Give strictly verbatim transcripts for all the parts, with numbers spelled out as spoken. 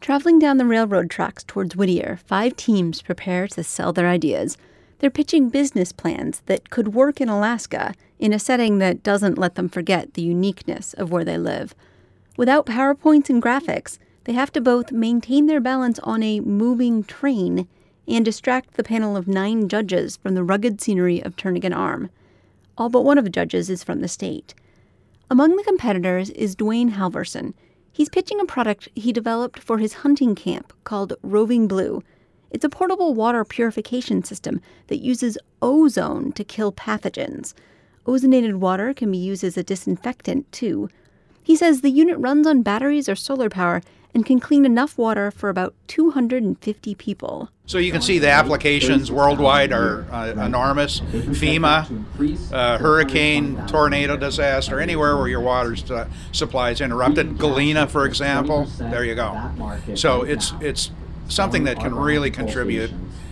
Traveling down the railroad tracks towards Whittier, five teams prepare to sell their ideas. They're pitching business plans that could work in Alaska in a setting that doesn't let them forget the uniqueness of where they live. Without PowerPoints and graphics, they have to both maintain their balance on a moving train and distract the panel of nine judges from the rugged scenery of Turnagain Arm. All but one of the judges is from the state. Among the competitors is Dwayne Halverson. He's pitching a product he developed for his hunting camp called Roving Blue. It's a portable water purification system that uses ozone to kill pathogens. Ozonated water can be used as a disinfectant, too. He says the unit runs on batteries or solar power and can clean enough water for about two hundred fifty people. So you can see the applications worldwide are uh, enormous. FEMA, uh, hurricane, tornado disaster, anywhere where your water uh, supply is interrupted. Galena, for example, there you go. So it's it's something that can really contribute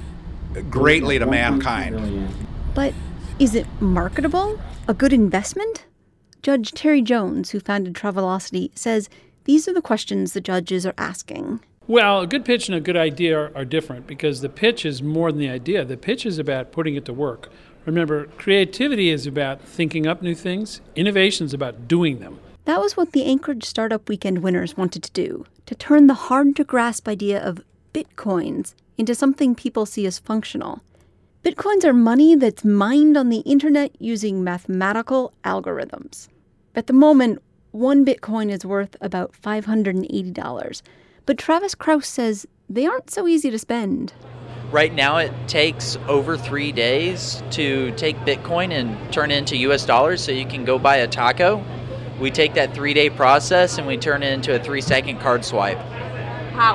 greatly to mankind. But is it marketable? A good investment? Judge Terry Jones, who founded Travelocity, says these are the questions the judges are asking. Well, a good pitch and a good idea are, are different because the pitch is more than the idea. The pitch is about putting it to work. Remember, creativity is about thinking up new things. Innovation is about doing them. That was what the Anchorage Startup Weekend winners wanted to do, to turn the hard-to-grasp idea of bitcoins into something people see as functional. Bitcoins are money that's mined on the internet using mathematical algorithms. At the moment, one Bitcoin is worth about five hundred eighty dollars. But Travis Kraus says they aren't so easy to spend. Right now it takes over three days to take Bitcoin and turn it into U S dollars so you can go buy a taco. We take that three-day process and we turn it into a three-second card swipe. How?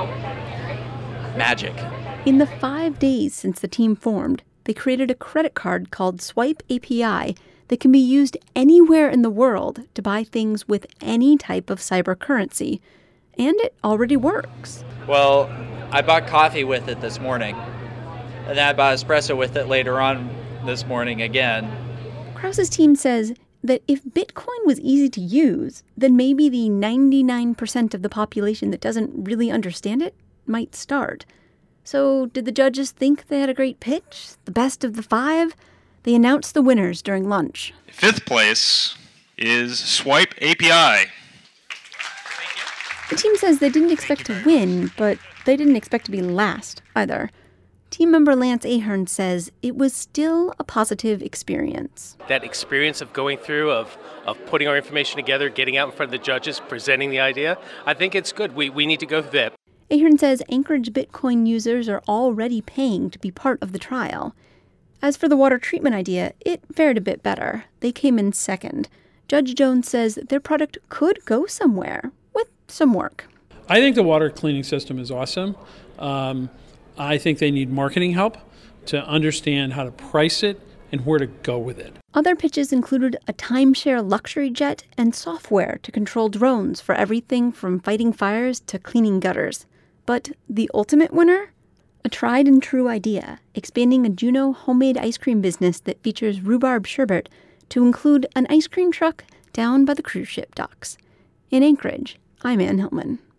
Magic. In the five days since the team formed, they created a credit card called Swipe A P I that can be used anywhere in the world to buy things with any type of cyber currency. And it already works. Well, I bought coffee with it this morning. And then I bought espresso with it later on this morning again. Kraus's team says that if Bitcoin was easy to use, then maybe the ninety-nine percent of the population that doesn't really understand it might start. So did the judges think they had a great pitch? The best of the five? They announced the winners during lunch. Fifth place is Swipe A P I. The team says they didn't expect to win, but they didn't expect to be last either. Team member Lance Ahern says it was still a positive experience. That experience of going through, of, of putting our information together, getting out in front of the judges, presenting the idea, I think it's good. We, we need to go through that. Ahern says Anchorage Bitcoin users are already paying to be part of the trial. As for the water treatment idea, it fared a bit better. They came in second. Judge Jones says their product could go somewhere with some work. I think the water cleaning system is awesome. Um, I think they need marketing help to understand how to price it and where to go with it. Other pitches included a timeshare luxury jet and software to control drones for everything from fighting fires to cleaning gutters. But the ultimate winner? A tried and true idea, expanding a Juneau homemade ice cream business that features rhubarb sherbet to include an ice cream truck down by the cruise ship docks. In Anchorage, I'm Ann Hillman.